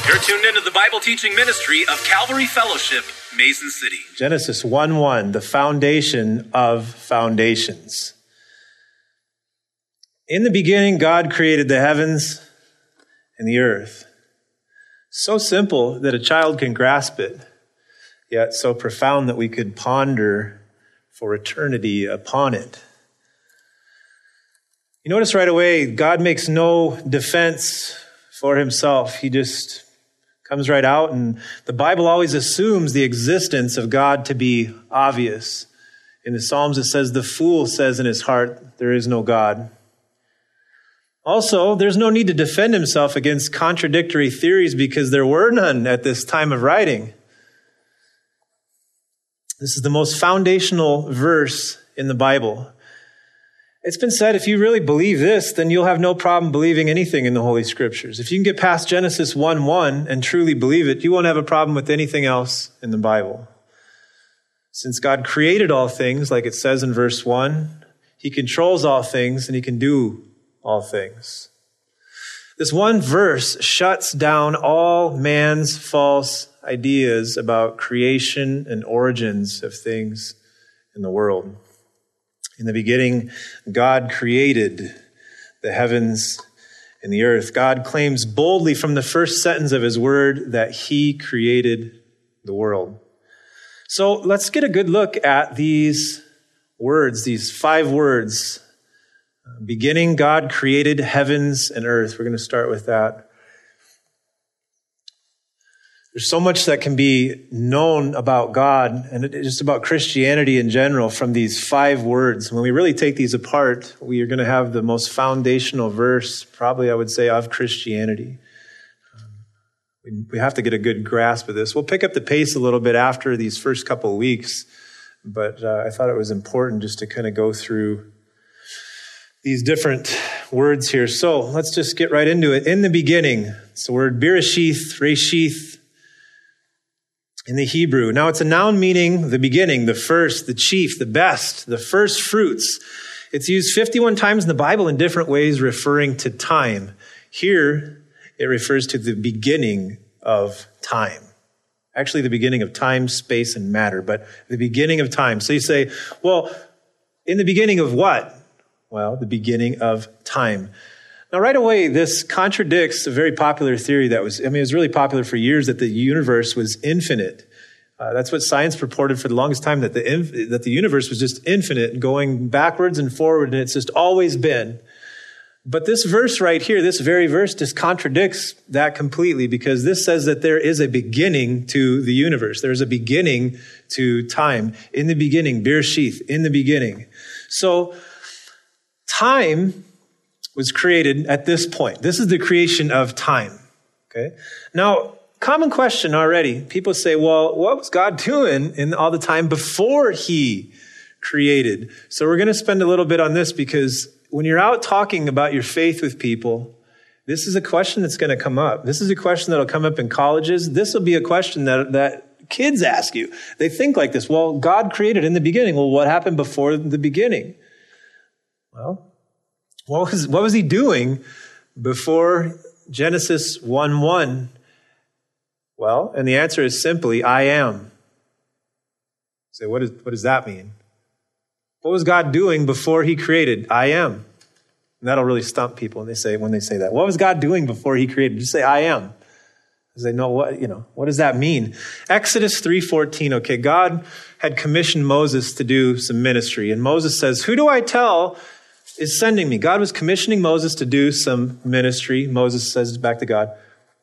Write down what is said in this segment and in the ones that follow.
You're tuned into the Bible teaching ministry of Calvary Fellowship, Mason City. Genesis 1:1, the foundation of foundations. In the beginning, God created the heavens and the earth. So simple that a child can grasp it, yet so profound that we could ponder for eternity upon it. You notice right away, God makes no defense for himself. He just comes right out, and the Bible always assumes the existence of God to be obvious. In the Psalms, it says, the fool says in his heart, there is no God. Also, there's no need to defend himself against contradictory theories because there were none at this time of writing. This is the most foundational verse in the Bible. It's been said, if you really believe this, then you'll have no problem believing anything in the Holy Scriptures. If you can get past Genesis 1:1 and truly believe it, you won't have a problem with anything else in the Bible. Since God created all things, like it says in verse 1, he controls all things and he can do all things. This one verse shuts down all man's false ideas about creation and origins of things in the world. In the beginning, God created the heavens and the earth. God claims boldly from the first sentence of his word that he created the world. So let's get a good look at these words, these 5 words. Beginning, God created heavens and earth. We're going to start with that. There's so much that can be known about God and just about Christianity in general from these 5 words. When we really take these apart, we are going to have the most foundational verse, probably I would say, of Christianity. We have to get a good grasp of this. We'll pick up the pace a little bit after these first couple of weeks, but I thought it was important just to kind of go through these different words here. So let's just get right into it. In the beginning, it's the word Bereshith, Reshith, in the Hebrew. Now it's a noun meaning the beginning, the first, the chief, the best, the first fruits. It's used 51 times in the Bible in different ways referring to time. Here, it refers to the beginning of time. Actually, the beginning of time, space, and matter, but the beginning of time. So you say, well, in the beginning of what? Well, the beginning of time. Now, right away, this contradicts a very popular theory it was really popular for years that the universe was infinite. That's what science purported for the longest time, that the universe was just infinite, going backwards and forward, and it's just always been. But this verse right here, this very verse, just contradicts that completely, because this says that there is a beginning to the universe. There is a beginning to time. In the beginning, Bereshith, in the beginning. So, time was created at this point. This is the creation of time. Okay. Now, common question already. People say, well, what was God doing in all the time before he created? So we're going to spend a little bit on this, because when you're out talking about your faith with people, this is a question that's going to come up. This is a question that'll come up in colleges. This will be a question that kids ask you. They think like this. Well, God created in the beginning. Well, what happened before the beginning? Well, what was he doing before Genesis 1:1? Well, and the answer is simply, I am. You say, what does that mean? What was God doing before he created? I am. And that'll really stump people when they say that. What was God doing before he created? Just say, I am. Because they know what does that mean? Exodus 3:14. Okay, God had commissioned Moses to do some ministry. And Moses says, who do I tell is sending me? God was commissioning Moses to do some ministry. Moses says back to God,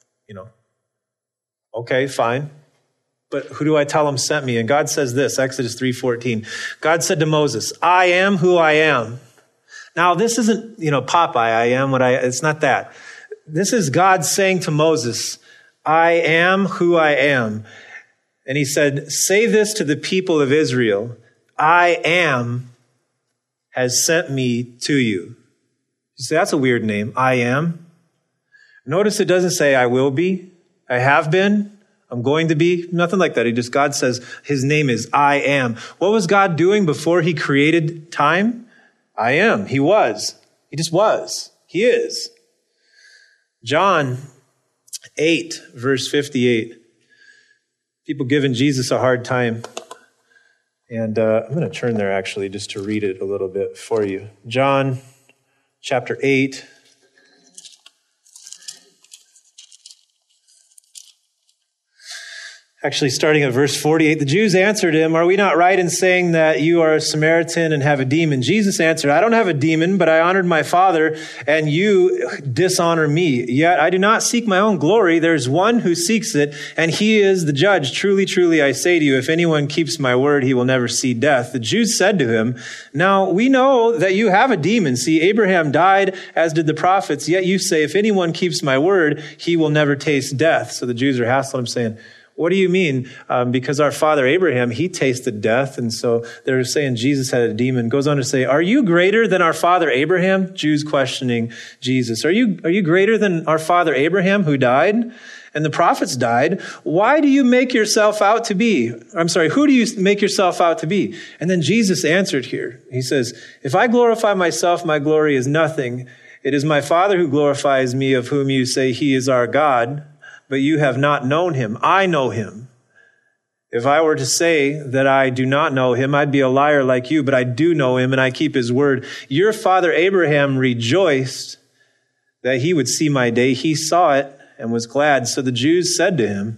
okay, fine. But who do I tell him sent me? And God says this, Exodus 3:14. God said to Moses, I am who I am. Now, this isn't, Popeye, I am what it's not that. This is God saying to Moses, I am who I am. And he said, say this to the people of Israel, I am has sent me to you. You say, that's a weird name, I am. Notice it doesn't say I will be, I have been, I'm going to be, nothing like that. God says his name is I am. What was God doing before he created time? I am. He was. He just was. He is. John 8, verse 58. People giving Jesus a hard time. And I'm going to turn there actually just to read it a little bit for you. John chapter 8. Actually, starting at verse 48, the Jews answered him, "Are we not right in saying that you are a Samaritan and have a demon?" Jesus answered, "I don't have a demon, but I honored my Father, and you dishonor me. Yet I do not seek my own glory. There's one who seeks it, and he is the judge. Truly, truly, I say to you, if anyone keeps my word, he will never see death." The Jews said to him, "Now we know that you have a demon. See, Abraham died, as did the prophets, yet you say, if anyone keeps my word, he will never taste death." So the Jews are hassling him, saying, "What do you mean? Because our father Abraham, he tasted death." And so they're saying Jesus had a demon. Goes on to say, "Are you greater than our father Abraham?" Jews questioning Jesus. Are you greater than our father Abraham who died? And the prophets died. Why do you make yourself out to be? Who do you make yourself out to be? And then Jesus answered here. He says, "If I glorify myself, my glory is nothing. It is my Father who glorifies me, of whom you say he is our God. But you have not known him. I know him. If I were to say that I do not know him, I'd be a liar like you, but I do know him and I keep his word. Your father Abraham rejoiced that he would see my day. He saw it and was glad." So the Jews said to him,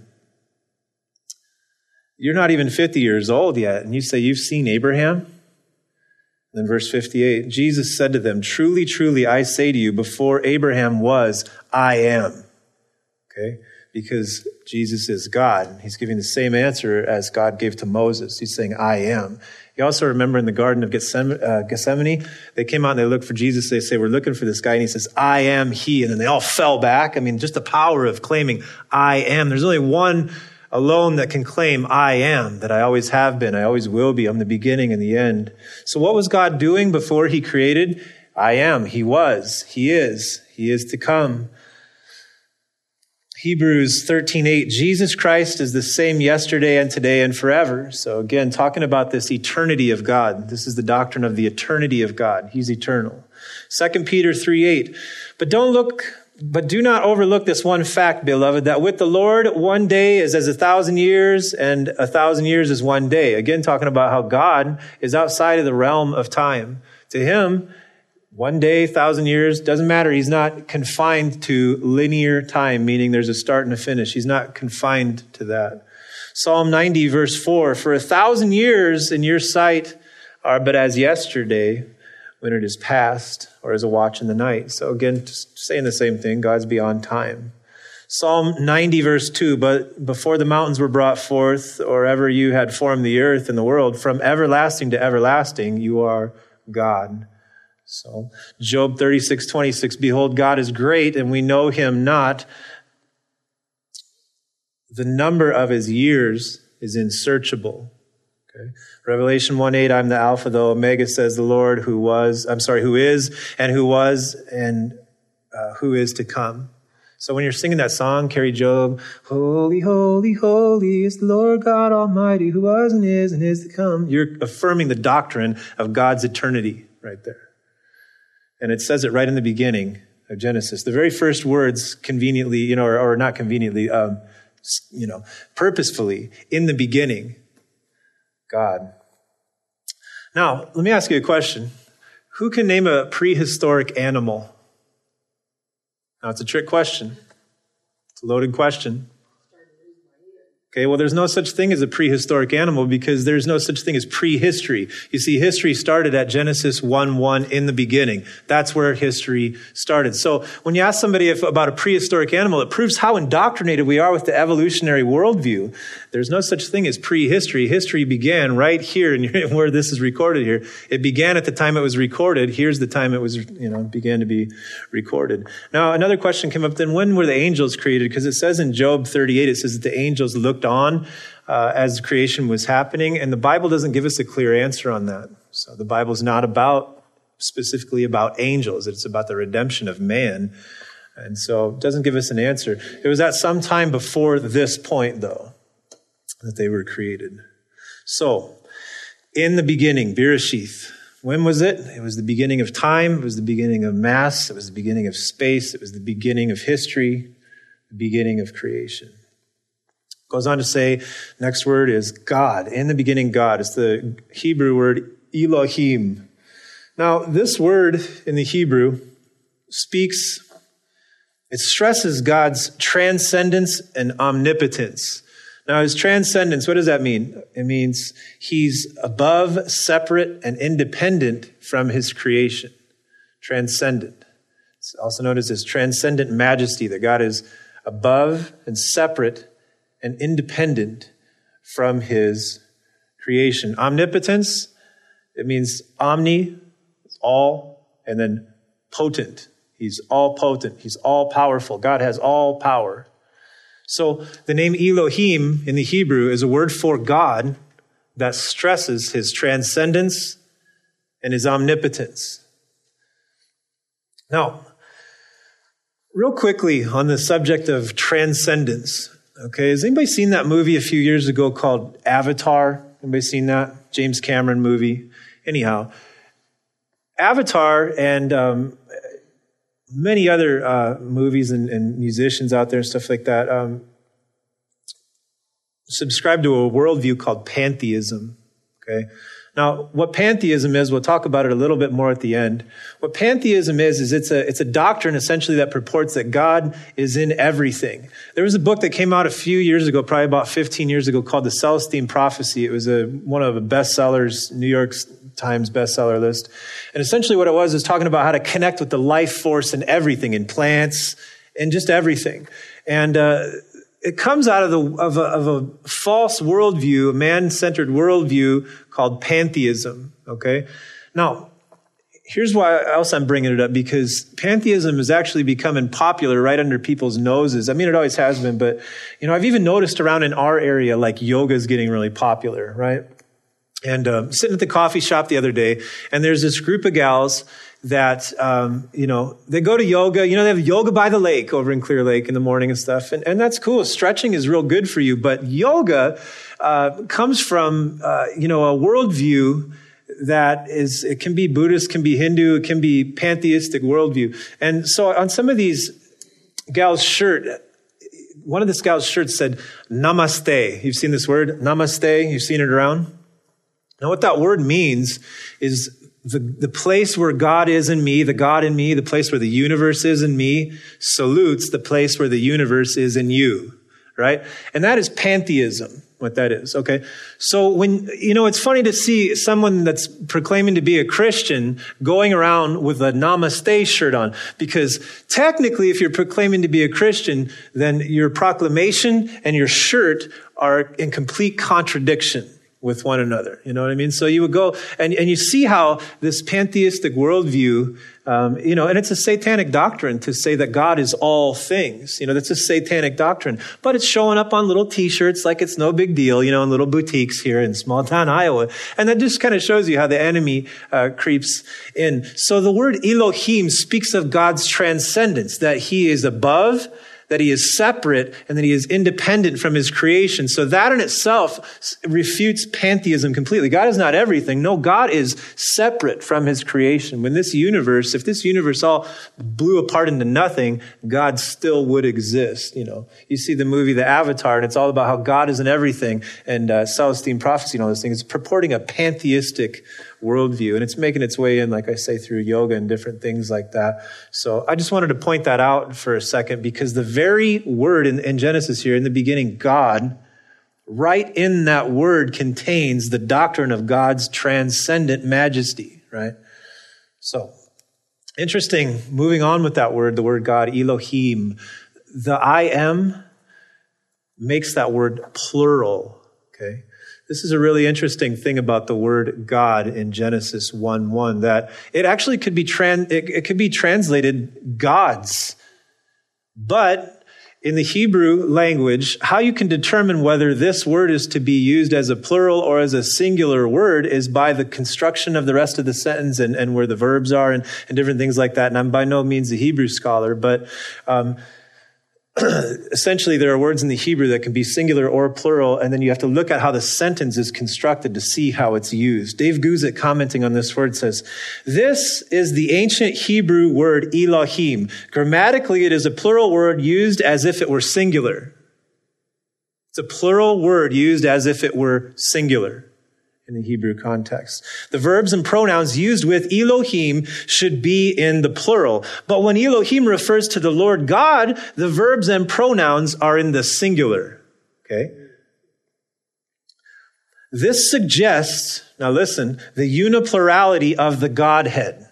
"You're not even 50 years old yet, and you say you've seen Abraham?" Then verse 58, Jesus said to them, "Truly, truly, I say to you, before Abraham was, I am." Okay? Because Jesus is God. He's giving the same answer as God gave to Moses. He's saying, "I am." You also remember in the Garden of Gethsemane, they came out and they looked for Jesus. They say, "We're looking for this guy." And he says, "I am he." And then they all fell back. I mean, just the power of claiming, "I am." There's only one alone that can claim, "I am," that I always have been, I always will be. I'm the beginning and the end. So what was God doing before he created? I am. He was. He is. He is to come. Hebrews 13:8, Jesus Christ is the same yesterday and today and forever. So again, talking about this eternity of God. This is the doctrine of the eternity of God. He's eternal. 2 Peter 3:8, but do not overlook this one fact, beloved, that with the Lord, one day is as 1,000 years, and 1,000 years is one day. Again, talking about how God is outside of the realm of time. To him, one day, 1,000 years, doesn't matter. He's not confined to linear time, meaning there's a start and a finish. He's not confined to that. Psalm 90, verse 4, for 1,000 years in your sight are but as yesterday when it is past, or as a watch in the night. So again, just saying the same thing. God's beyond time. Psalm 90, verse 2, but before the mountains were brought forth, or ever you had formed the earth and the world, from everlasting to everlasting, you are God. So Job 36:26, behold, God is great and we know him not. The number of his years is unsearchable. Okay. Revelation 1:8, I'm the Alpha, the Omega, says the Lord, who is, and who was, and who is to come. So when you're singing that song, carry Job, holy, holy, holy is the Lord God Almighty, who was and is to come. You're affirming the doctrine of God's eternity right there. And it says it right in the beginning of Genesis. The very first words conveniently, or not conveniently, purposefully, in the beginning, God. Now, let me ask you a question. Who can name a prehistoric animal? Now, it's a trick question. It's a loaded question. Okay, well, there's no such thing as a prehistoric animal because there's no such thing as prehistory. You see, history started at Genesis 1:1 in the beginning. That's where history started. So when you ask somebody about a prehistoric animal, it proves how indoctrinated we are with the evolutionary worldview. There's no such thing as prehistory. History began right here, and where this is recorded here. It began at the time it was recorded. Here's the time it was, began to be recorded. Now, another question came up then, when were the angels created? Because it says in Job 38, it says that the angels looked on as creation was happening, and the Bible doesn't give us a clear answer on that. So the Bible is not specifically about angels. It's about the redemption of man. And so it doesn't give us an answer. It was at some time before this point, though, that they were created. So, in the beginning, Bereshith. When was it? It was the beginning of time. It was the beginning of mass. It was the beginning of space. It was the beginning of history. the beginning of creation. Goes on to say, next word is God. In the beginning, God. It's the Hebrew word Elohim. Now, this word in the Hebrew it stresses God's transcendence and omnipotence. Now, his transcendence, what does that mean? It means he's above, separate, and independent from his creation. Transcendent. It's also known as his transcendent majesty, that God is above and separate and independent from his creation. Omnipotence, it means omni, all, and then potent. He's all potent. He's all powerful. God has all power. So the name Elohim in the Hebrew is a word for God that stresses his transcendence and his omnipotence. Now, real quickly on the subject of transcendence. Okay, has anybody seen that movie a few years ago called Avatar? Anybody seen that? James Cameron movie. Anyhow, Avatar and many other movies and musicians out there and stuff like that subscribe to a worldview called pantheism. Okay, now what pantheism is, we'll talk about it a little bit more at the end. What pantheism is it's a doctrine essentially that purports that God is in everything. There was a book that came out a few years ago, probably about 15 years ago, called The Celestine Prophecy. It was one of the bestsellers, New York Times bestseller list. And essentially what it was is talking about how to connect with the life force in everything, in plants, and just everything. And it comes out of a false worldview, a man-centered worldview called pantheism. Okay, now here's why else I'm bringing it up, because pantheism is actually becoming popular right under people's noses. I mean, it always has been, but I've even noticed around in our area, like yoga is getting really popular, right? And sitting at the coffee shop the other day, and there's this group of gals that, they go to yoga. They have yoga by the lake over in Clear Lake in the morning and stuff. And that's cool. Stretching is real good for you. But yoga comes from, a worldview that it can be Buddhist, can be Hindu, it can be pantheistic worldview. And so on some of these gals' shirt, one of the gals' shirts said, Namaste. You've seen this word, Namaste? You've seen it around? Now, what that word means is the place where God is in me, the God in me, the place where the universe is in me, salutes the place where the universe is in you, right? And that is pantheism, what that is, okay? So when, it's funny to see someone that's proclaiming to be a Christian going around with a Namaste shirt on, because technically if you're proclaiming to be a Christian, then your proclamation and your shirt are in complete contradiction with one another. You know what I mean? So you would go and you see how this pantheistic worldview, and it's a satanic doctrine to say that God is all things. That's a satanic doctrine, but it's showing up on little t-shirts like it's no big deal, in little boutiques here in small town Iowa. And that just kind of shows you how the enemy creeps in. So the word Elohim speaks of God's transcendence, that he is above, that he is separate, and that he is independent from his creation. So that in itself refutes pantheism completely. God is not everything. No, God is separate from his creation. If this universe all blew apart into nothing, God still would exist. You see the movie The Avatar, and it's all about how God is in everything, and Celestine Prophecy and all those things. It's purporting a pantheistic worldview, and it's making its way in, like I say, through yoga and different things like that. So I just wanted to point that out for a second, because the very word in Genesis here, in the beginning, God, right in that word contains the doctrine of God's transcendent majesty, right? So, interesting, moving on with that word, the word God, Elohim. The I am makes that word plural, okay? This is a really interesting thing about the word God in Genesis 1:1, that it actually could be it could be translated gods. But in the Hebrew language, how you can determine whether this word is to be used as a plural or as a singular word is by the construction of the rest of the sentence and where the verbs are and different things like that. And I'm by no means a Hebrew scholar, but essentially there are words in the Hebrew that can be singular or plural, and then you have to look at how the sentence is constructed to see how it's used. Dave Guzik, commenting on this word, says, "This is the ancient Hebrew word Elohim. Grammatically, it is a plural word used as if it were singular." It's a plural word used as if it were singular in the Hebrew context. The verbs and pronouns used with Elohim should be in the plural. But when Elohim refers to the Lord God, the verbs and pronouns are in the singular. Okay? This suggests, now listen, the uniplurality of the Godhead.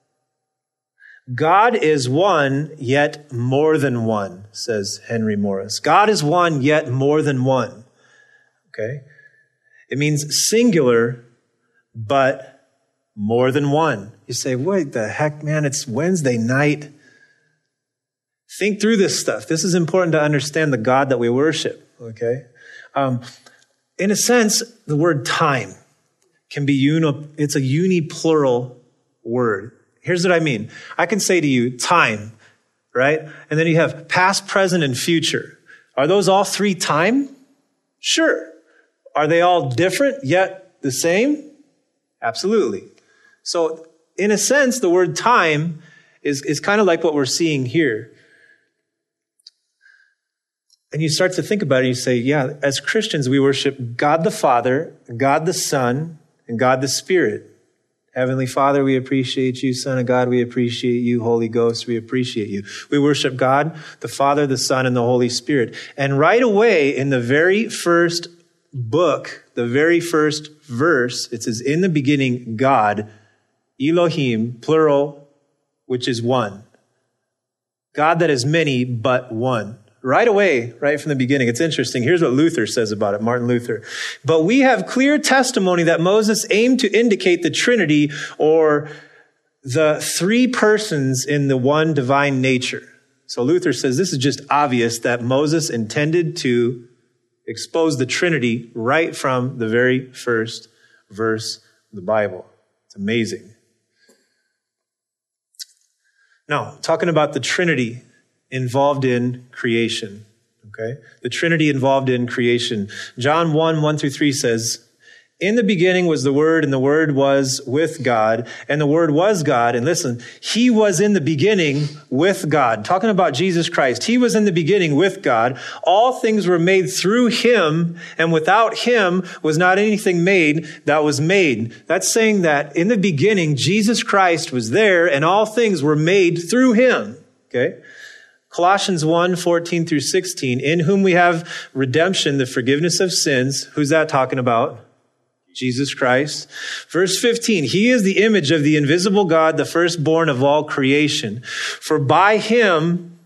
God is one, yet more than one, says Henry Morris. God is one, yet more than one. Okay? It means singular, but more than one. You say, what the heck, man? It's Wednesday night. Think through this stuff. This is important to understand the God that we worship, okay? In a sense, the word time can be it's a uniplural word. Here's what I mean. I can say to you, time, right? And then you have past, present, and future. Are those all three time? Sure. Are they all different yet the same? Absolutely. So in a sense, the word time is kind of like what we're seeing here. And you start to think about it and you say, yeah, as Christians, we worship God the Father, God the Son, and God the Spirit. Heavenly Father, we appreciate you. Son of God, we appreciate you. Holy Ghost, we appreciate you. We worship God, the Father, the Son, and the Holy Spirit. And right away in the very first book, the very first verse, it says, in the beginning, God, Elohim, plural, which is one. God that is many, but one. Right away, right from the beginning. It's interesting. Here's what Luther says about it, Martin Luther. But we have clear testimony that Moses aimed to indicate the Trinity, or the three persons in the one divine nature. So Luther says this is just obvious that Moses intended to expose the Trinity right from the very first verse of the Bible. It's amazing. Now, talking about the Trinity involved in creation, okay? The Trinity involved in creation. John 1:1-3 says, in the beginning was the Word, and the Word was with God, and the Word was God. And listen, He was in the beginning with God. Talking about Jesus Christ. He was in the beginning with God. All things were made through Him, and without Him was not anything made that was made. That's saying that in the beginning, Jesus Christ was there, and all things were made through Him. Okay? Colossians 1:14-16, in whom we have redemption, the forgiveness of sins. Who's that talking about? Jesus Christ. Verse 15, He is the image of the invisible God, the firstborn of all creation. For by Him,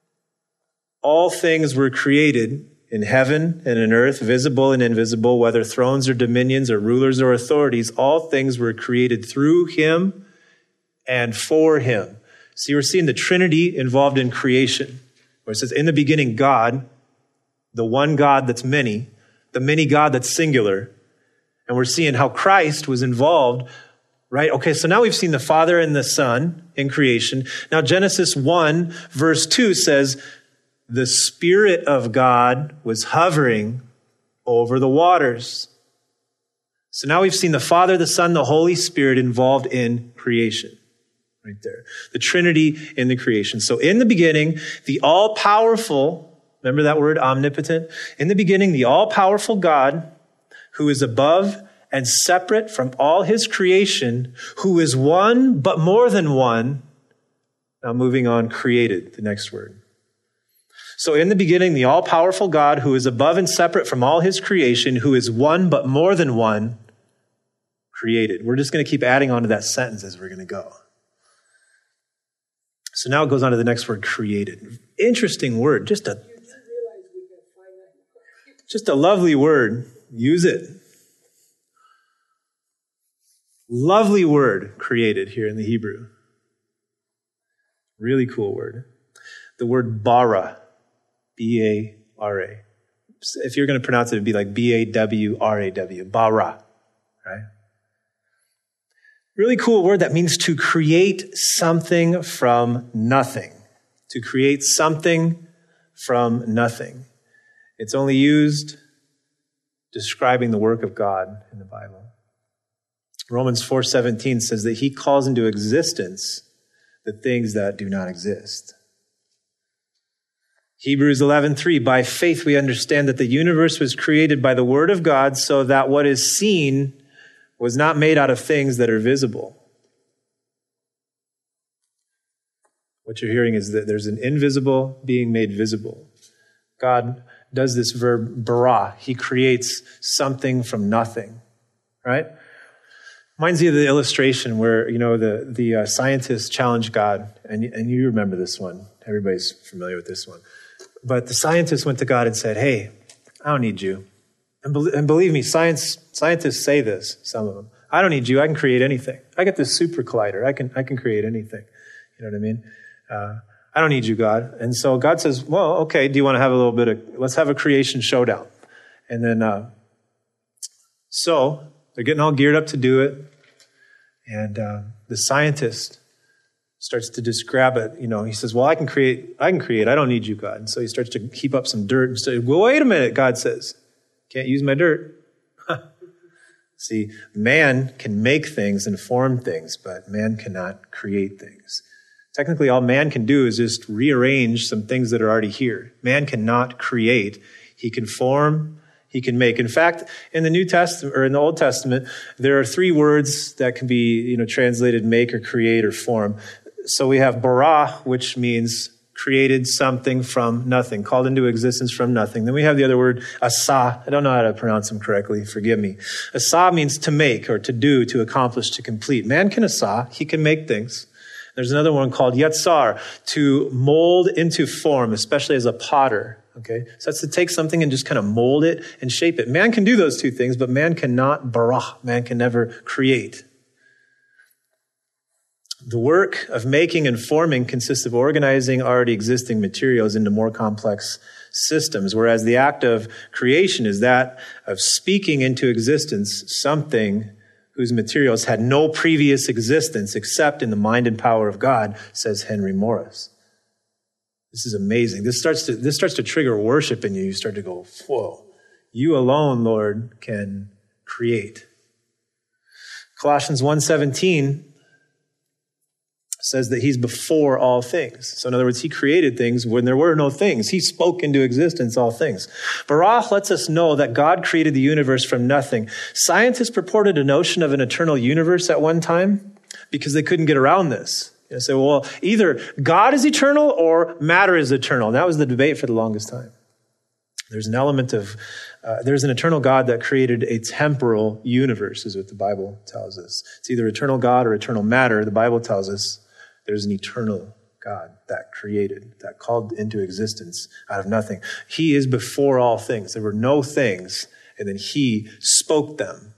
all things were created in heaven and in earth, visible and invisible, whether thrones or dominions or rulers or authorities. All things were created through Him and for Him. See, we're seeing the Trinity involved in creation, where it says, in the beginning, God, the one God that's many, the many God that's singular. And we're seeing how Christ was involved, right? Okay, so now we've seen the Father and the Son in creation. Now Genesis 1, verse 2 says, the Spirit of God was hovering over the waters. So now we've seen the Father, the Son, the Holy Spirit involved in creation. Right there. The Trinity in the creation. So in the beginning, the all-powerful, remember that word, omnipotent? In the beginning, the all-powerful God, who is above and separate from all His creation, who is one but more than one. Now moving on, created, the next word. So in the beginning, the all-powerful God, who is above and separate from all His creation, who is one but more than one, created. We're just going to keep adding on to that sentence as we're going to go. So now it goes on to the next word, created. Interesting word, just a lovely word. Use it. Lovely word, created, here in the Hebrew. Really cool word. The word bara, B-A-R-A. If you're going to pronounce it, it'd be like B-A-W-R-A-W, bara, right? Really cool word that means to create something from nothing. To create something from nothing. It's only used describing the work of God in the Bible. Romans 4:17 says that he calls into existence the things that do not exist. Hebrews 11:3, by faith we understand that the universe was created by the word of God, so that what is seen was not made out of things that are visible. What you're hearing is that there's an invisible being made visible. God does this verb bara. He creates something from nothing, right? Reminds you of the illustration where, the scientists challenged God, and you remember this one. Everybody's familiar with this one. But the scientists went to God and said, hey, I don't need you. And believe me, scientists say this, some of them. I don't need you. I can create anything. I get this super collider. I can create anything. You know what I mean? I don't need you, God. And so God says, well, okay, do you want to have let's have a creation showdown. And then, so they're getting all geared up to do it. And the scientist starts to just grab it. He says, well, I can create. I don't need you, God. And so he starts to heap up some dirt and say, well, wait a minute, God says. Can't use my dirt. See, man can make things and form things, but man cannot create things. Technically, all man can do is just rearrange some things that are already here. Man cannot create. He can form, he can make. In fact, in the New Testament or in the Old Testament, there are 3 words that can be, translated make or create or form. So we have bara, which means created something from nothing, called into existence from nothing. Then we have the other word, asa. I don't know how to pronounce them correctly. Forgive me. Asa means to make or to do, to accomplish, to complete. Man can asa. He can make things. There's another one called yatsar, to mold into form, especially as a potter. Okay, so that's to take something and just kind of mold it and shape it. Man can do those 2 things, but man cannot bara. Man can never create. The work of making and forming consists of organizing already existing materials into more complex systems, whereas the act of creation is that of speaking into existence something whose materials had no previous existence except in the mind and power of God, says Henry Morris. This is amazing. This starts to trigger worship in you. You start to go, whoa, you alone, Lord, can create. Colossians 1:17 says that he's before all things. So in other words, he created things when there were no things. He spoke into existence all things. Barach lets us know that God created the universe from nothing. Scientists purported a notion of an eternal universe at one time because they couldn't get around this. They say, well, either God is eternal or matter is eternal. And that was the debate for the longest time. There's an element of, there's an eternal God that created a temporal universe, is what the Bible tells us. It's either eternal God or eternal matter. The Bible tells us there's an eternal God that created, that called into existence out of nothing. He is before all things. There were no things, and then he spoke them.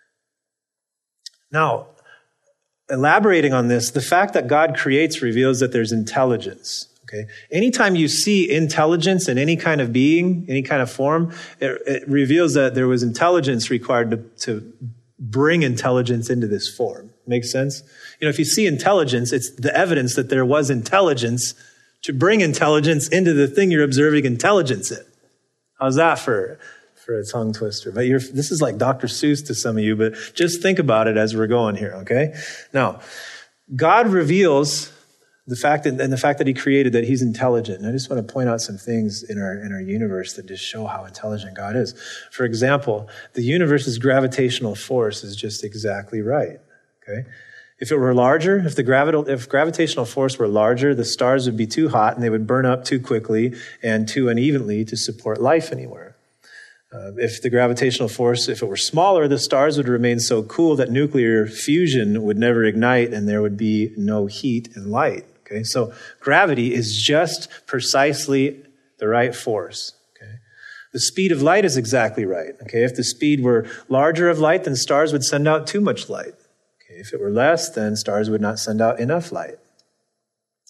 Now, elaborating on this, the fact that God creates reveals that there's intelligence. Okay. Anytime you see intelligence in any kind of being, any kind of form, it reveals that there was intelligence required to bring intelligence into this form. Makes sense? If you see intelligence, it's the evidence that there was intelligence to bring intelligence into the thing you're observing intelligence in. How's that for a tongue twister? But this is like Dr. Seuss to some of you, but just think about it as we're going here, okay? Now, God reveals the fact that he created that he's intelligent. And I just want to point out some things in our universe that just show how intelligent God is. For example, the universe's gravitational force is just exactly right, okay? If it were larger, if gravitational force were larger, the stars would be too hot and they would burn up too quickly and too unevenly to support life anywhere. If the gravitational force, if it were smaller, the stars would remain so cool that nuclear fusion would never ignite and there would be no heat and light. Okay, so gravity is just precisely the right force. Okay, the speed of light is exactly right. Okay, if the speed were larger of light, then stars would send out too much light. If it were less, then stars would not send out enough light.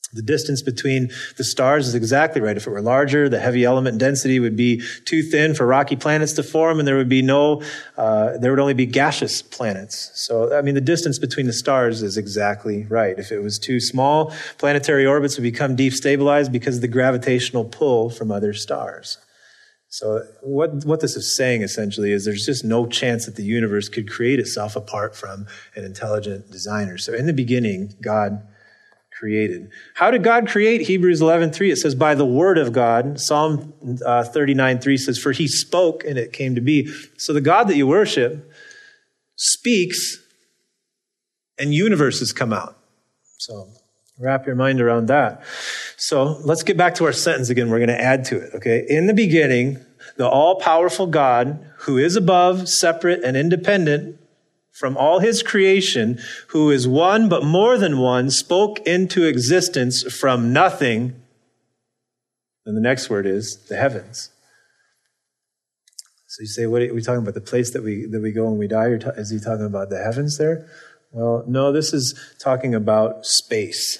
The distance between the stars is exactly right. If it were larger, the heavy element density would be too thin for rocky planets to form, and there would only be gaseous planets. So, I mean, the distance between the stars is exactly right. If it was too small, planetary orbits would become destabilized because of the gravitational pull from other stars. So what this is saying essentially is there's just no chance that the universe could create itself apart from an intelligent designer. So in the beginning, God created. How did God create? Hebrews 11:3, it says, by the word of God. Psalm 39:3 says, for he spoke and it came to be. So the God that you worship speaks and universes come out. So wrap your mind around that. So let's get back to our sentence again. We're going to add to it, okay? In the beginning, the all-powerful God, who is above, separate, and independent from all his creation, who is one but more than one, spoke into existence from nothing. And the next word is the heavens. So you say, what are we talking about? The place that we go when we die? Is he talking about the heavens there? Well, no, this is talking about space.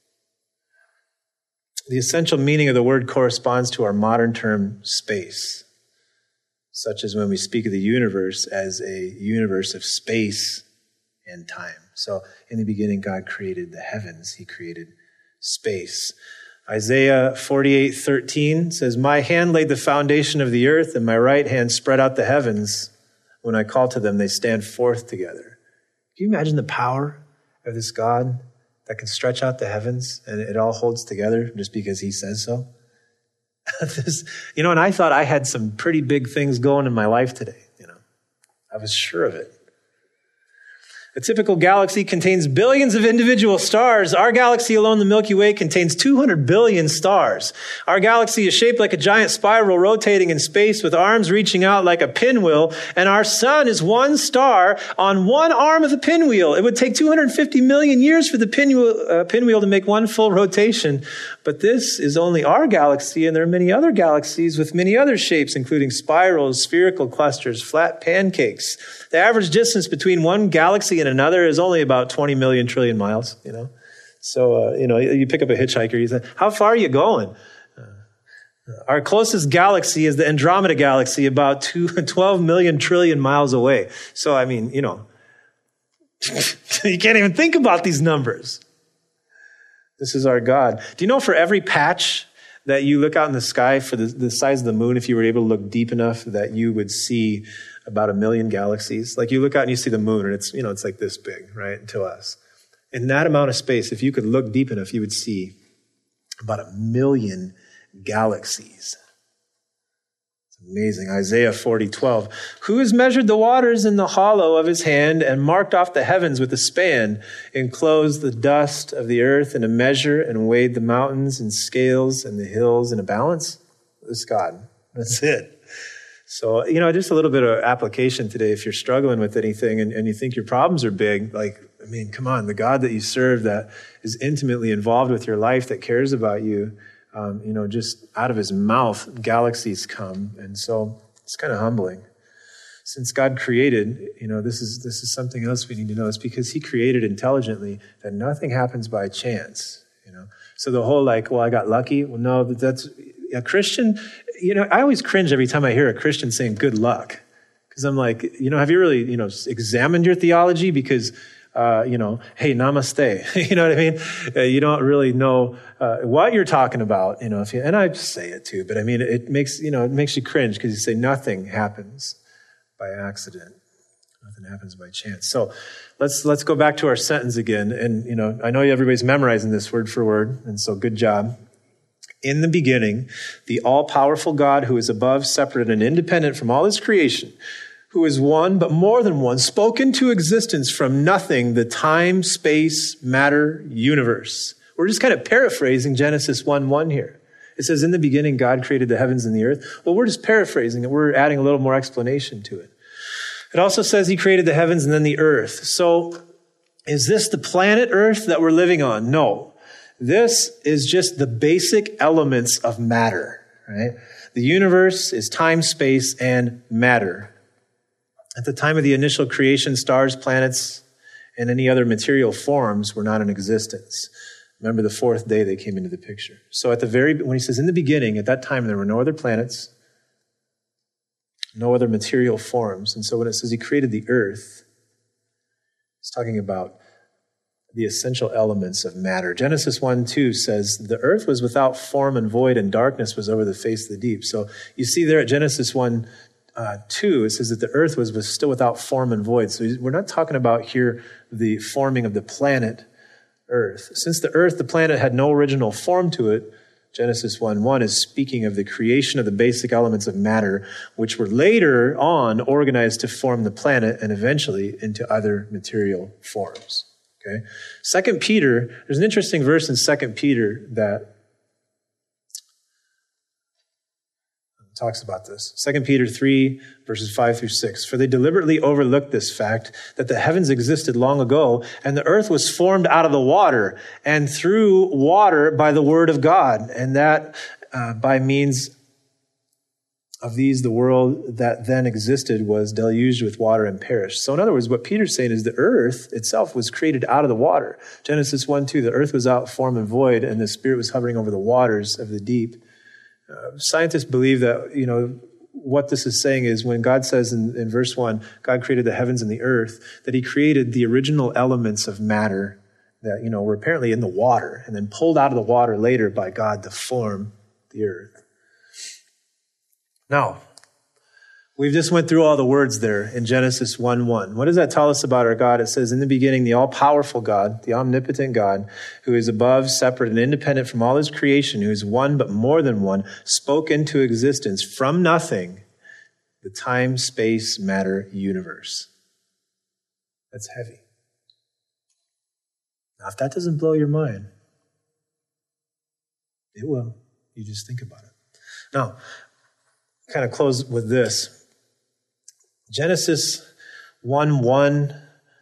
The essential meaning of the word corresponds to our modern term space, such as when we speak of the universe as a universe of space and time. So in the beginning, God created the heavens. He created space. Isaiah 48:13 says, my hand laid the foundation of the earth, and my right hand spread out the heavens. When I call to them, they stand forth together. Can you imagine the power of this God that can stretch out the heavens and it all holds together just because he says so? And I thought I had some pretty big things going in my life today. I was sure of it. A typical galaxy contains billions of individual stars. Our galaxy alone, the Milky Way, contains 200 billion stars. Our galaxy is shaped like a giant spiral rotating in space with arms reaching out like a pinwheel. And our sun is one star on one arm of the pinwheel. It would take 250 million years for the pinwheel to make one full rotation. But this is only our galaxy, and there are many other galaxies with many other shapes, including spirals, spherical clusters, flat pancakes. The average distance between one galaxy and another is only about 20 million trillion miles, So, you pick up a hitchhiker, you say, how far are you going? Our closest galaxy is the Andromeda Galaxy, about 12 million trillion miles away. So, you can't even think about these numbers. This is our God. Do you know for every patch that you look out in the sky for the size of the moon, if you were able to look deep enough that you would see about 1 million galaxies? Like you look out and you see the moon and it's like this big, right, to us. In that amount of space, if you could look deep enough, you would see about 1 million galaxies. Amazing. Isaiah 40:12. Who has measured the waters in the hollow of his hand and marked off the heavens with a span, enclosed the dust of the earth in a measure and weighed the mountains in scales and the hills in a balance? This God. That's it. So, just a little bit of application today. If you're struggling with anything and you think your problems are big, come on, the God that you serve that is intimately involved with your life, that cares about you, just out of his mouth, galaxies come. And so it's kind of humbling. Since God created, this is something else we need to know. It's because he created intelligently that nothing happens by chance, So the whole I got lucky. Well, no, that's a Christian. I always cringe every time I hear a Christian saying good luck. Because I'm like, have you really, examined your theology? Because hey, namaste. You know what I mean? You don't really know what you're talking about, and I just say it too, but it makes you cringe because you say nothing happens by accident. Nothing happens by chance. So let's go back to our sentence again. And, I know everybody's memorizing this word for word, and so good job. In the beginning, the all-powerful God who is above, separate, and independent from all his creation, who is one, but more than one, spoke into existence from nothing, the time, space, matter, universe. We're just kind of paraphrasing Genesis 1:1 here. It says, in the beginning, God created the heavens and the earth. Well, we're just paraphrasing it. We're adding a little more explanation to it. It also says he created the heavens and then the earth. So is this the planet Earth that we're living on? No. This is just the basic elements of matter, right? The universe is time, space, and matter. At the time of the initial creation, stars, planets, and any other material forms were not in existence. Remember, the fourth day they came into the picture. So when he says in the beginning, at that time there were no other planets, no other material forms. And so when it says he created the earth, it's talking about the essential elements of matter. Genesis 1:2 says, the earth was without form and void, and darkness was over the face of the deep. So you see there at Genesis 1:2, it says that the earth was still without form and void. So we're not talking about here the forming of the planet Earth. Since the planet had no original form to it, Genesis 1:1 is speaking of the creation of the basic elements of matter, which were later on organized to form the planet and eventually into other material forms. Okay? 2 Peter, there's an interesting verse in 2 Peter that talks about this. 2 Peter 3, verses 5 through 6. For they deliberately overlooked this fact that the heavens existed long ago, and the earth was formed out of the water, and through water by the word of God, and that by means of these the world that then existed was deluged with water and perished. So in other words, what Peter's saying is the earth itself was created out of the water. Genesis 1:2, the earth was out form and void, and the Spirit was hovering over the waters of the deep. Scientists believe that, what this is saying is when God says in verse 1, God created the heavens and the earth, that he created the original elements of matter that, were apparently in the water and then pulled out of the water later by God to form the earth. Now, we've just went through all the words there in Genesis 1:1. What does that tell us about our God? It says, in the beginning, the all-powerful God, the omnipotent God, who is above, separate, and independent from all his creation, who is one but more than one, spoke into existence from nothing the time, space, matter, universe. That's heavy. Now, if that doesn't blow your mind, it will. You just think about it. Now, kind of close with this. Genesis 1:1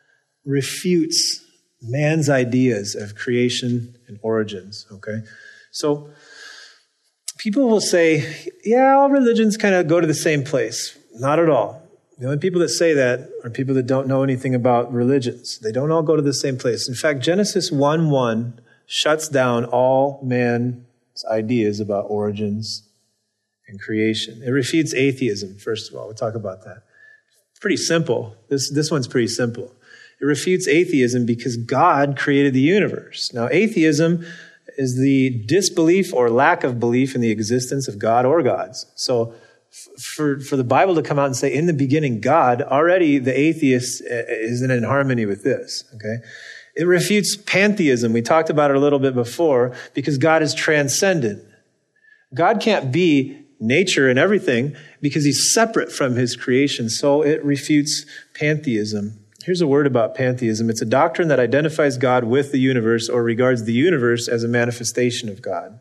refutes man's ideas of creation and origins, okay? So people will say, yeah, all religions kind of go to the same place. Not at all. The only people that say that are people that don't know anything about religions. They don't all go to the same place. In fact, Genesis 1:1 shuts down all man's ideas about origins and creation. It refutes atheism, first of all. We'll talk about that. Pretty simple. This one's pretty simple. It refutes atheism because God created the universe. Now, atheism is the disbelief or lack of belief in the existence of God or gods. So for the Bible to come out and say, in the beginning, God, already the atheist isn't in harmony with this, okay? It refutes pantheism. We talked about it a little bit before because God is transcendent. God can't be nature and everything because he's separate from his creation. So it refutes pantheism. Here's a word about pantheism. It's a doctrine that identifies God with the universe or regards the universe as a manifestation of God.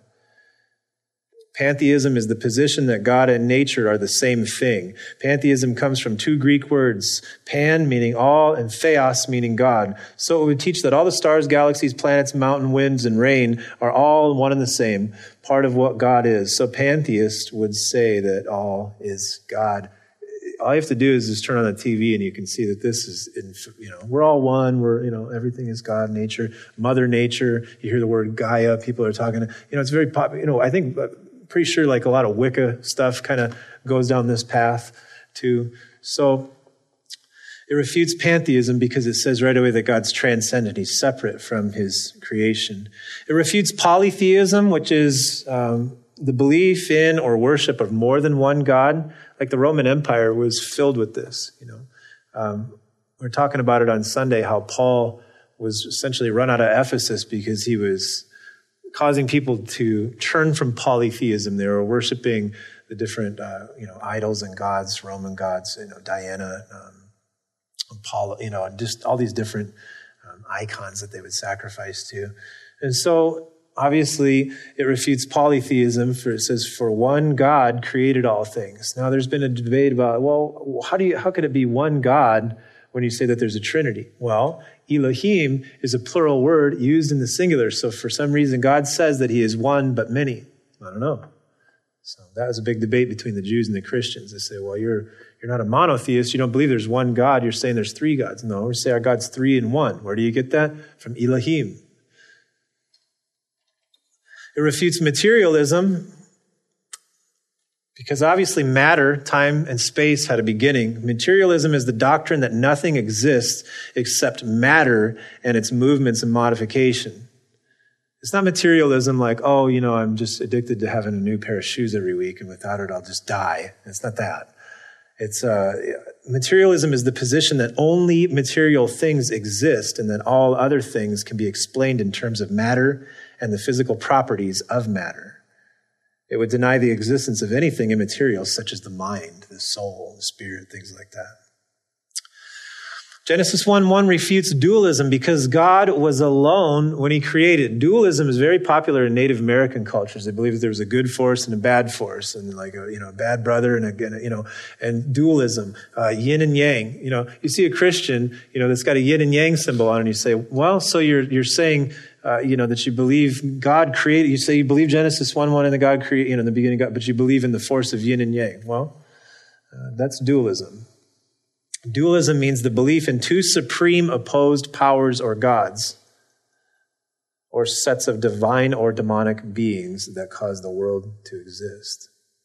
Pantheism is the position that God and nature are the same thing. Pantheism comes from two Greek words, pan meaning all and theos meaning God. So it would teach that all the stars, galaxies, planets, mountain, winds, and rain are all one and the same, part of what God is. So pantheists would say that all is God. All you have to do is just turn on the TV and you can see that this is, we're all one. We're, everything is God, nature, Mother Nature. You hear the word Gaia. People are talking, it's very popular. I think, pretty sure like a lot of Wicca stuff kind of goes down this path too. So it refutes pantheism because it says right away that God's transcendent. He's separate from his creation. It refutes polytheism, which is the belief in or worship of more than one God. Like the Roman Empire was filled with this. We're talking about it on Sunday, how Paul was essentially run out of Ephesus because he was causing people to turn from polytheism. They were worshiping the different, idols and gods, Roman gods, Diana, Apollo, just all these different icons that they would sacrifice to. And so, obviously, it refutes polytheism. It says, for one God created all things. Now, there's been a debate about, well, how could it be one God when you say that there's a Trinity? Well, Elohim is a plural word used in the singular. So for some reason, God says that he is one but many. I don't know. So that was a big debate between the Jews and the Christians. They say, well, you're not a monotheist. You don't believe there's one God. You're saying there's three gods. No, we say our God's three in one. Where do you get that? From Elohim. It refutes materialism because obviously matter, time, and space had a beginning. Materialism is the doctrine that nothing exists except matter and its movements and modification. It's not materialism like, oh, I'm just addicted to having a new pair of shoes every week, and without it, I'll just die. It's not that. It's materialism is the position that only material things exist, and that all other things can be explained in terms of matter and the physical properties of matter. It would deny the existence of anything immaterial, such as the mind, the soul, the spirit, things like that. Genesis 1:1 refutes dualism because God was alone when he created. Dualism is very popular in Native American cultures. They believe that there was a good force and a bad force, and like a bad brother and dualism, yin and yang. You see a Christian, that's got a yin and yang symbol on it, and you say, well, so you're saying that you believe God created. You say you believe Genesis 1:1 and that God created, in the beginning God, but you believe in the force of yin and yang. Well, that's dualism. Dualism means the belief in two supreme opposed powers or gods, or sets of divine or demonic beings that cause the world to exist.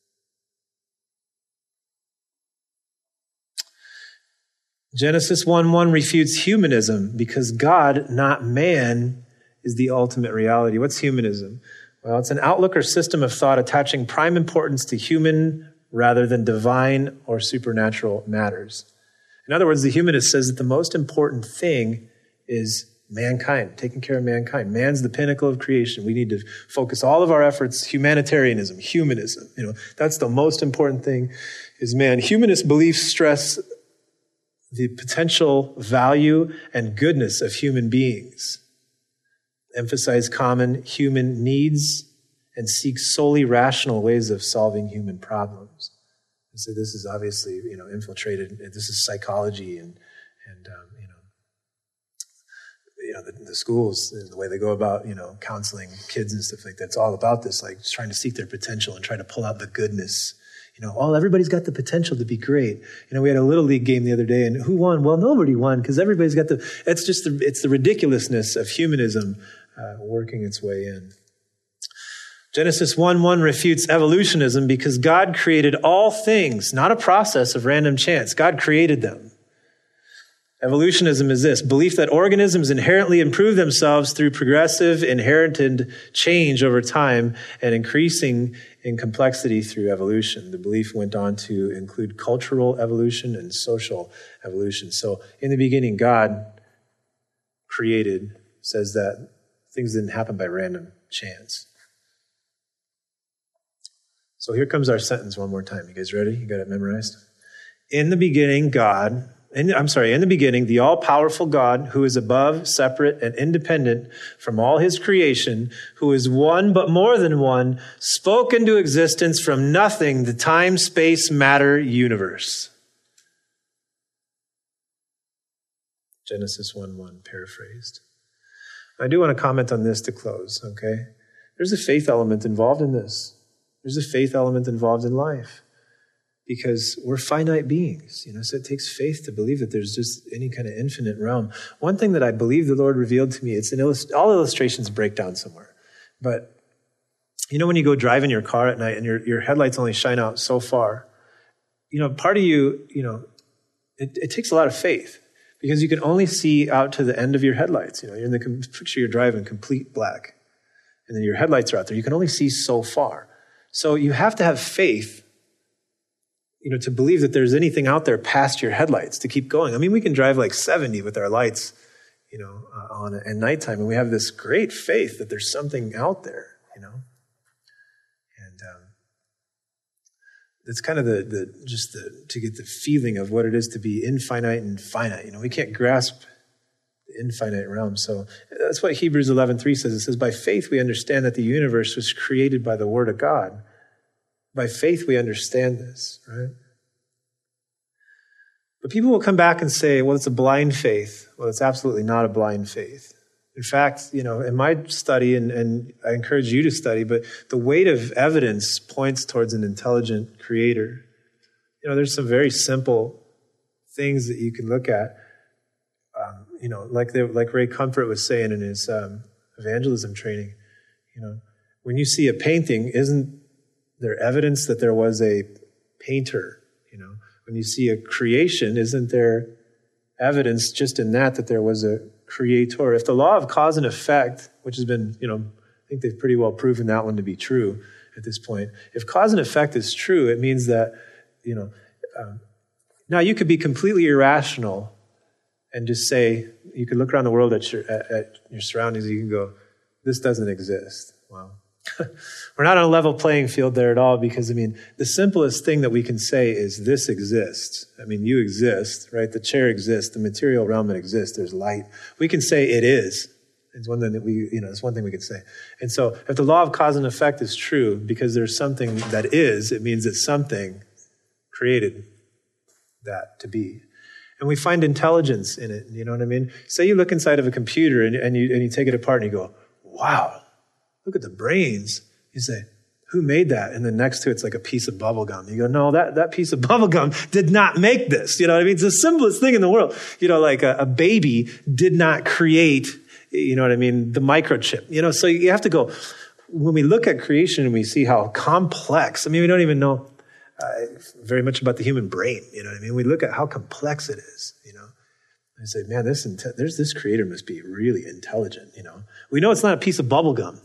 Genesis 1:1 refutes humanism because God, not man, is the ultimate reality. What's humanism? Well, it's an outlook or system of thought attaching prime importance to human rather than divine or supernatural matters. In other words, the humanist says that the most important thing is mankind, taking care of mankind. Man's the pinnacle of creation. We need to focus all of our efforts, humanitarianism, humanism. That's the most important thing is man. Humanist beliefs stress the potential value and goodness of human beings, emphasize common human needs, and seek solely rational ways of solving human problems. And so this is obviously, infiltrated. This is psychology and the schools, the way they go about, counseling kids and stuff like that. It's all about this, like just trying to seek their potential and trying to pull out the goodness. Everybody's got the potential to be great. We had a Little League game the other day, and who won? Well, nobody won because everybody's got it's the ridiculousness of humanism working its way in. Genesis 1:1 refutes evolutionism because God created all things, not a process of random chance. God created them. Evolutionism is this: belief that organisms inherently improve themselves through progressive, inherited change over time and increasing in complexity through evolution. The belief went on to include cultural evolution and social evolution. So in the beginning, God created, says that things didn't happen by random chance. So here comes our sentence one more time. You guys ready? You got it memorized? In the beginning, the all-powerful God, who is above, separate, and independent from all his creation, who is one but more than one, spoke into existence from nothing the time, space, matter, universe. Genesis 1:1, paraphrased. I do want to comment on this to close, okay? There's a faith element involved in this. There's a faith element involved in life. Because we're finite beings, so it takes faith to believe that there's just any kind of infinite realm. One thing that I believe the Lord revealed to me, all illustrations break down somewhere. But, when you go drive in your car at night and your headlights only shine out so far, part of you, it takes a lot of faith because you can only see out to the end of your headlights. You're in the picture you're driving complete black and then your headlights are out there. You can only see so far. So you have to have faith to believe that there's anything out there past your headlights to keep going. I mean, we can drive like 70 with our lights, on at nighttime, and we have this great faith that there's something out there, and it's kind of to get the feeling of what it is to be infinite and finite. We can't grasp the infinite realm. So that's what Hebrews 11:3 says. It says, by faith we understand that the universe was created by the word of God. By faith, we understand this, right? But people will come back and say, well, it's a blind faith. Well, it's absolutely not a blind faith. In fact, in my study, and I encourage you to study, but the weight of evidence points towards an intelligent creator. There's some very simple things that you can look at. Like Ray Comfort was saying in his evangelism training, When you see a painting, isn't there evidence that there was a painter? When you see a creation, isn't there evidence just in that there was a creator? If the law of cause and effect, which has been, I think they've pretty well proven that one to be true at this point. If cause and effect is true, it means that, now you could be completely irrational and just say, you could look around the world at your surroundings and you can go, this doesn't exist. Well, we're not on a level playing field there at all because, the simplest thing that we can say is this exists. You exist, right? The chair exists. The material realm that exists. There's light. We can say it is. It's one thing that it's one thing we can say. And so if the law of cause and effect is true because there's something that is, it means that something created that to be. And we find intelligence in it. You know what I mean? Say you look inside of a computer and you take it apart and you go, wow, look at the brains. You say, who made that? And then next to it's like a piece of bubble gum. You go, no, that piece of bubble gum did not make this. You know what I mean? It's the simplest thing in the world. Like a baby did not create, the microchip. So you have to go, when we look at creation and we see how complex, we don't even know very much about the human brain. We look at how complex it is, and say, man, this creator must be really intelligent, We know it's not a piece of bubble gum,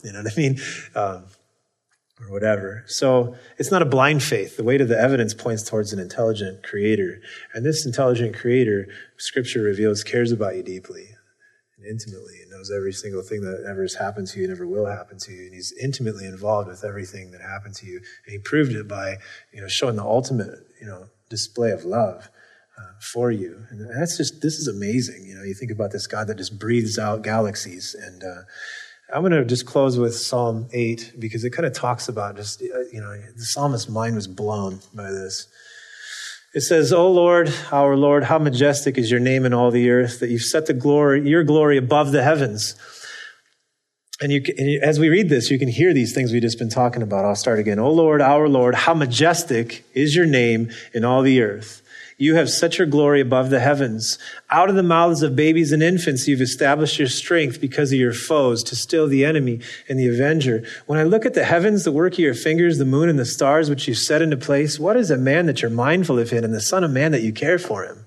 or whatever. So it's not a blind faith. The weight of the evidence points towards an intelligent creator. And this intelligent creator, Scripture reveals, cares about you deeply and intimately and knows every single thing that ever has happened to you and ever will happen to you. And he's intimately involved with everything that happened to you. And he proved it by, showing the ultimate, display of love for you. And this is amazing. You think about this God that just breathes out galaxies. And I'm going to just close with Psalm 8 because it kind of talks about just, the psalmist's mind was blown by this. It says, O Lord, our Lord, how majestic is your name in all the earth, that you've set your glory above the heavens. And as we read this, you can hear these things we've just been talking about. I'll start again. O Lord, our Lord, how majestic is your name in all the earth. You have set your glory above the heavens. Out of the mouths of babies and infants, you've established your strength because of your foes to still the enemy and the avenger. When I look at the heavens, the work of your fingers, the moon and the stars, which you've set into place, what is a man that you're mindful of him and the son of man that you care for him?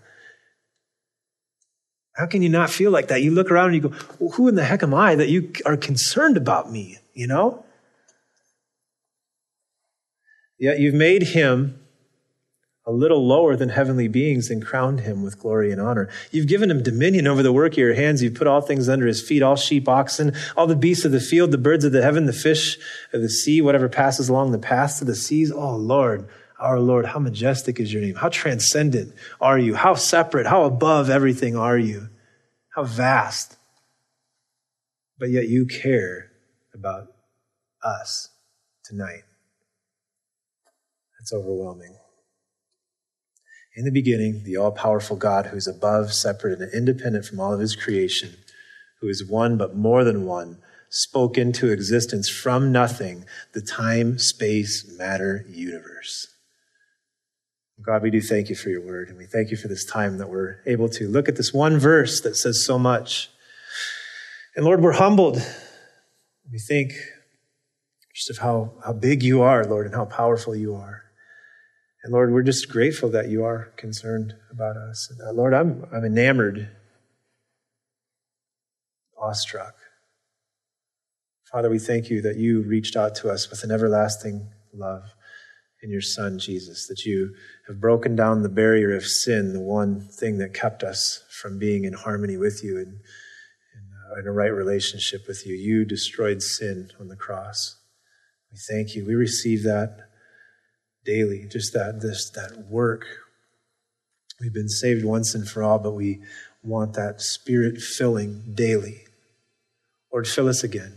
How can you not feel like that? You look around and you go, well, who in the heck am I that you are concerned about me? Yet you've made him a little lower than heavenly beings and crowned him with glory and honor. You've given him dominion over the work of your hands. You've put all things under his feet, all sheep, oxen, all the beasts of the field, the birds of the heaven, the fish of the sea, whatever passes along the paths of the seas. Oh, Lord, our Lord, how majestic is your name. How transcendent are you? How separate, how above everything are you? How vast. But yet you care about us tonight. That's overwhelming. In the beginning, the all-powerful God who is above, separate, and independent from all of his creation, who is one but more than one, spoke into existence from nothing the time, space, matter, universe. God, we do thank you for your word, and we thank you for this time that we're able to look at this one verse that says so much. And Lord, we're humbled. We think just of how big you are, Lord, and how powerful you are. And Lord, we're just grateful that you are concerned about us. And Lord, I'm enamored, awestruck. Father, we thank you that you reached out to us with an everlasting love in your Son, Jesus, that you have broken down the barrier of sin, the one thing that kept us from being in harmony with you and in a right relationship with you. You destroyed sin on the cross. We thank you. We receive that daily, just that work. We've been saved once and for all, but we want that spirit filling daily. Lord, fill us again.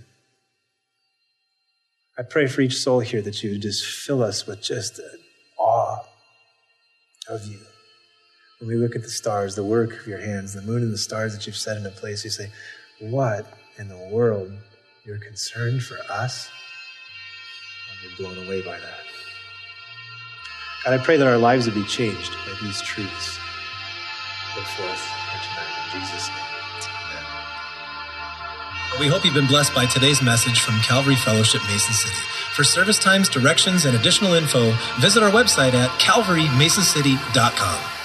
I pray for each soul here that you would just fill us with just awe of you. When we look at the stars, the work of your hands, the moon and the stars that you've set into place, you say, what in the world? You're concerned for us? Well, you're blown away by that. God, I pray that our lives would be changed by these truths put forth here tonight. In Jesus' name, amen. We hope you've been blessed by today's message from Calvary Fellowship Mason City. For service times, directions, and additional info, visit our website at calvarymasoncity.com.